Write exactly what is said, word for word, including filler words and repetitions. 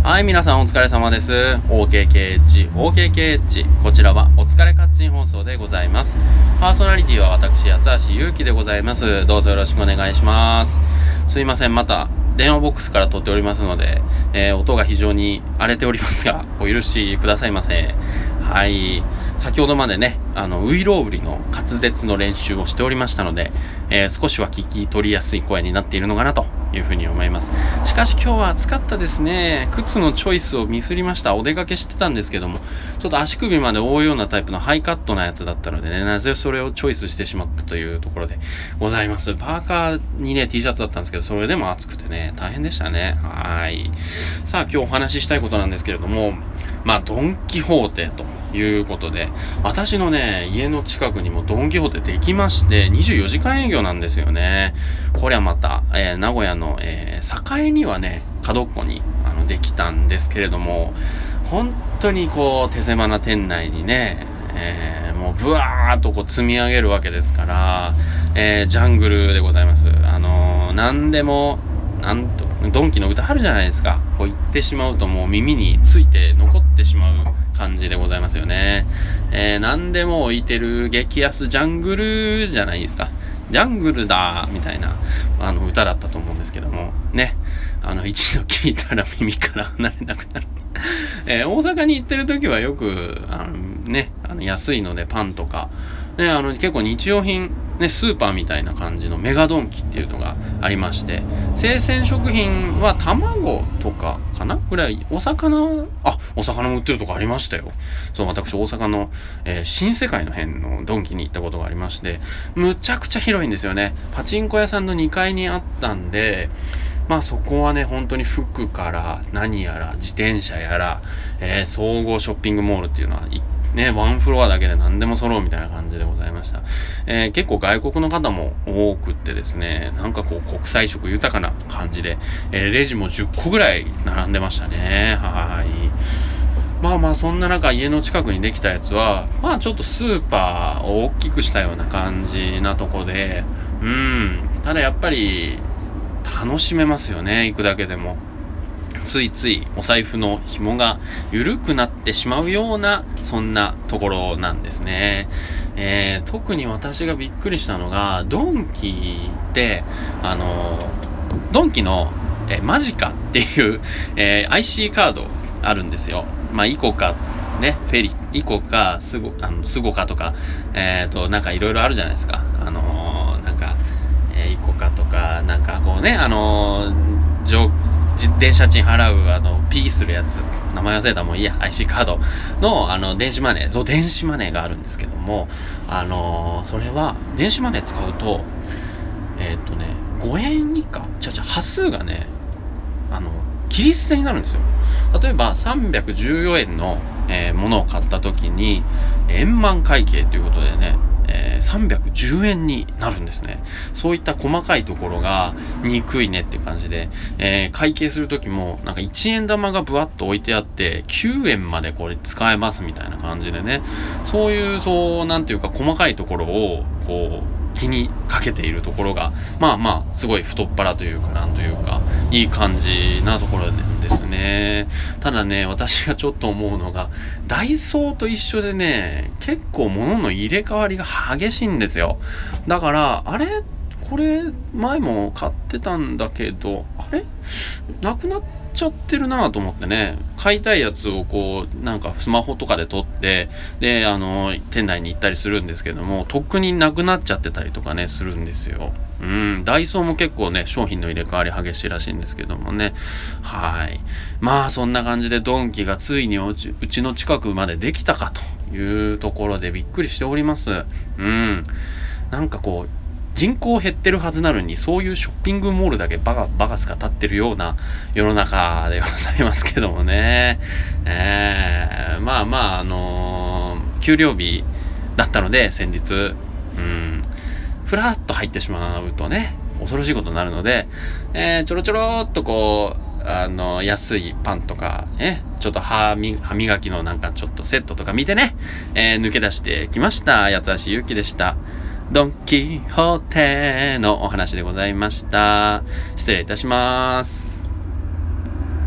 はい、皆さんお疲れ様です。オーケーケーエイチ、オーケーケーエイチ。こちらはお疲れカッチン放送でございます。パーソナリティは私、八橋ゆうきでございます。どうぞよろしくお願いします。すいません、また電話ボックスから撮っておりますので、えー、音が非常に荒れておりますが、お許しくださいませ。はい。先ほどまでね、あの、ウイロウリの滑舌の練習をしておりましたので、えー、少しは聞き取りやすい声になっているのかなというふうに思います。しかし今日は暑かったですね。靴のチョイスをミスりました。お出かけしてたんですけども、ちょっと足首まで覆うようなタイプのハイカットなやつだったのでね、なぜそれをチョイスしてしまったというところでございます。パーカーにね、T シャツだったんですけど、それでも暑くてね、大変でしたね。はい。さあ今日お話ししたいことなんですけれども、まあ、ドンキホーテということで、私のね、家の近くにもドンキホーテできまして、にじゅうよじかん営業なんですよね。これはまた、えー、名古屋の、えー、栄にはね、角っこにあのできたんですけれども、本当にこう、手狭な店内にね、えー、もうブワーっとこう積み上げるわけですから、えー、ジャングルでございます。あのー、なんでも、なんと、ドンキの歌あるじゃないですか。こう言ってしまうともう耳について残ってしまう感じでございますよね。えー、何でも置いてる激安ジャングルじゃないですか。ジャングルだみたいなあの歌だったと思うんですけどもね、あの一度聞いたら耳から離れなくなる、えー、大阪に行ってる時はよくあのね、あの安いのでパンとかね、あの結構日用品ね、スーパーみたいな感じのメガドンキっていうのがありまして、生鮮食品は卵とかかなぐらい、お魚、あ、お魚も売ってるとこありましたよ。そう、私大阪の、えー、新世界の辺のドンキに行ったことがありまして、むちゃくちゃ広いんですよね。パチンコ屋さんのにかいにあったんで、まあそこはね、本当に服から何やら自転車やら、えー、総合ショッピングモールっていうのはね、ワンフロアだけで何でも揃うみたいな感じでございました。えー、結構外国の方も多くってですね、なんかこう国際色豊かな感じで、えー、レジもじゅっこぐらい並んでましたね。はい。まあまあそんな中家の近くにできたやつは、まあちょっとスーパーを大きくしたような感じなとこで、うん、ただやっぱり楽しめますよね、行くだけでも。ついついお財布の紐が緩くなってしまうようなそんなところなんですね。えー、特に私がびっくりしたのがドンキってあのドンキのえマジカっていう、えー、アイシー カードあるんですよ。まあイコカね、フェリイコカスゴあのスゴカとかえっ、ー、となんかいろいろあるじゃないですか。あのー、なんか、えー、イコカとかなんかこうねあのー、上電車賃払うあのピーするやつ、名前忘れたもういいや、 アイシー カードのあの電子マネー、そう電子マネーがあるんですけども、あのー、それは電子マネー使うとえっとねごえん以下ちゃちゃ端数がねあの切り捨てになるんですよ。例えばさんびゃくじゅうよえんの、えー、ものを買った時に円満会計ということでね、えー、さんびゃくじゅうえんになるんですね。そういった細かいところが憎いねって感じで、えー、会計するときもなんかいちえん玉がブワッと置いてあってきゅうえんまでこれ使えますみたいな感じでね、そういうそうなんていうか細かいところをこう気にかけているところがまあまあすごい太っ腹というかなんというかいい感じなところですね。ただね、私がちょっと思うのがダイソーと一緒でね、結構物の入れ替わりが激しいんですよ。だからあれこれ前も買ってたんだけどあれなくなっちゃってるなと思ってね、買いたいやつをこうなんかスマホとかで撮ってであの店内に行ったりするんですけども、とっくになくなっちゃってたりとかねするんですよ。うん、ダイソーも結構ね商品の入れ替わり激しいらしいんですけどもね。はい。まあそんな感じでドンキがついにうち、うちの近くまでできたかというところでびっくりしております。うん。なんかこう人口減ってるはずなのにそういうショッピングモールだけバカバカスカ立ってるような世の中でございますけどもね。えー、まあまああのー、給料日だったので先日、うん、ふらっと入ってしまうとね恐ろしいことになるので、えー、ちょろちょろっとこうあの安いパンとかね、ちょっと歯み歯磨きのなんかちょっとセットとか見てね、えー、抜け出してきました。八橋ゆうきでした。ドンキホーテのお話でございました。失礼いたします。